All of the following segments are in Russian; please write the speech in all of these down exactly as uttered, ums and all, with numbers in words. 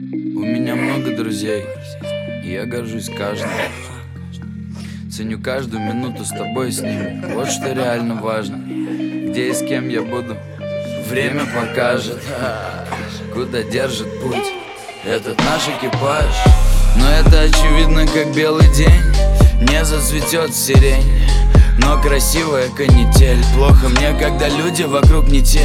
У меня много друзей, и я горжусь каждым. Ценю каждую минуту с тобой и с ними. Вот что реально важно. Где и с кем я буду, время покажет. Куда держит путь этот наш экипаж. Но это очевидно, как белый день. Не зацветет сирень, но красивая канитель. Плохо мне, когда люди вокруг не те.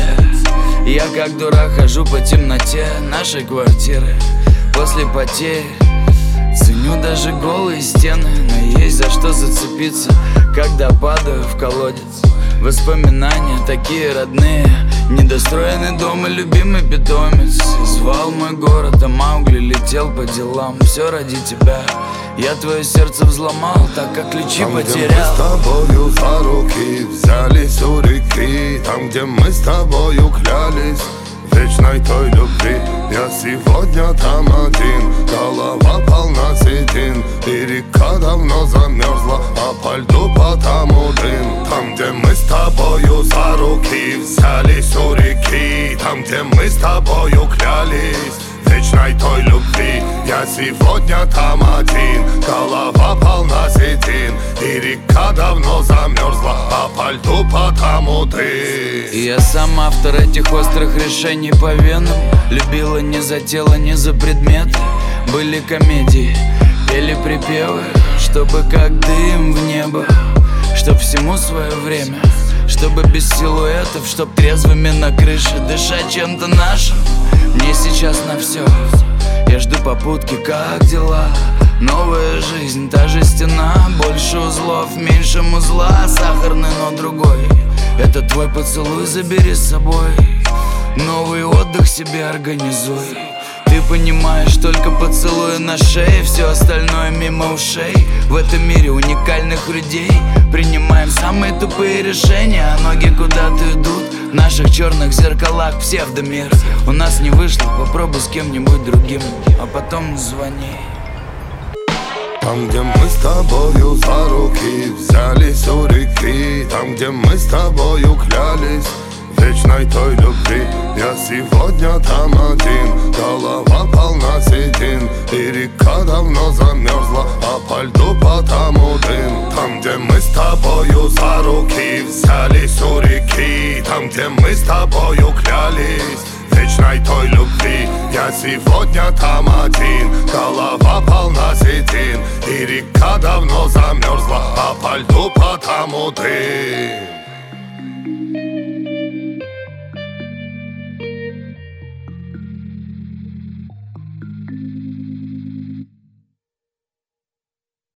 Я как дурак хожу по темноте нашей квартиры после потерь. Ценю даже голые стены, но есть за что зацепиться, когда падаю в колодец. Воспоминания такие родные, недостроенный дом и любимый питомец. Звал мой город, а Маугли летел по делам. Все ради тебя, я твое сердце взломал, так как ключи там, потерял. Где мы с тобою за руки взялись у реки, там, где мы с тобою клялись вечной той любви. Я сегодня там один, голова полна седин, и река давно замерзла, а по льду потому дым. Там, где мы с тобою за руки взялись у реки, там, где мы с тобою клялись вечной той любви. Я сегодня там один, голова полна седин, и река давно замерзла, а по льду потому ты. И я сам автор этих острых решений по венам. Любила не за тело, не за предметы. Были комедии, пели припевы, чтобы как дым в небо, чтоб всему свое время, чтобы без силуэтов, чтоб трезвыми на крыше дышать чем-то нашим. Мне сейчас на все, я жду попутки, как дела? Новая жизнь, та же стена, больше узлов, меньше музла. Сахарный, но другой, это твой поцелуй, забери с собой. Новый отдых себе организуй. Ты понимаешь, только поцелуя на шее, все остальное мимо ушей. В этом мире уникальных людей принимаем самые тупые решения, а ноги куда-то идут. В наших черных зеркалах псевдомир. У нас не вышло, попробуй с кем-нибудь другим, а потом звони. Там, где мы с тобою за руки взялись у реки, там, где мы с тобою клялись вечной той любви. Я сегодня там один, голова полна седин, и река давно замерзла, а по льду потому дым. Там, где мы с тобою за руки взялись у реки, там, где мы с тобою клялись вечной той любви. Я сегодня там один, голова полна седин, и река давно замерзла, а по льду потому ты.